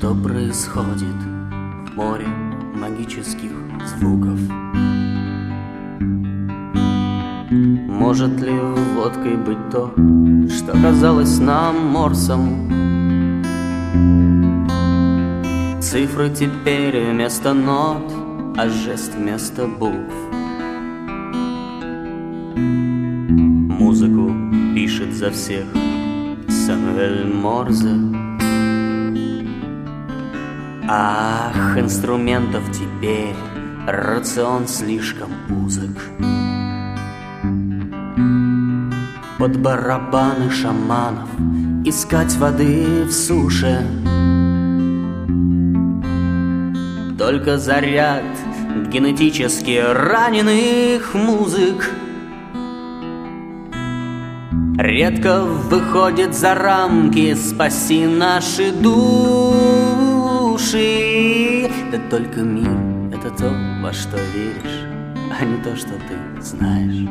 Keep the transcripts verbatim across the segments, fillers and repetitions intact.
что происходит в море магических звуков. Может ли водкой быть то, что казалось нам морсом? Цифры теперь вместо нот, а жест вместо букв. Музыку пишет за всех Самуэль Морзе. Ах, инструментов теперь рацион слишком узок. Под барабаны шаманов искать воды в суше. Только заряд генетически раненых музык редко выходит за рамки «Спаси наши души». Да только мир — это то, во что веришь, а не то, что ты знаешь.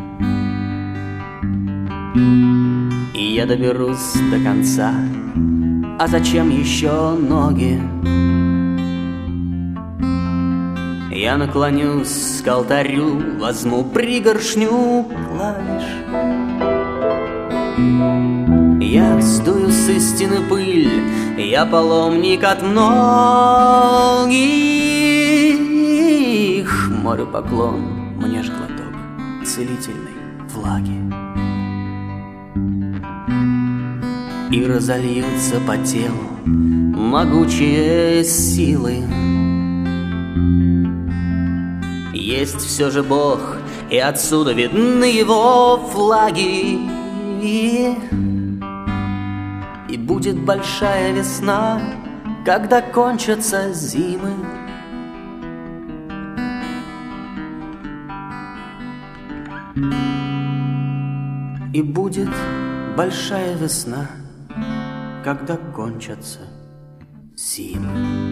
И я доберусь до конца, а зачем еще ноги? Я наклонюсь к алтарю, возьму пригоршню клавиш. Я сдую с истины пыль, я паломник от многих. Морю поклон, мне ж глоток целительной влаги. И разольются по телу могучие силы. Есть все же Бог, и отсюда видны его флаги. И будет большая весна, когда кончатся зимы. И будет большая весна, когда кончатся зимы.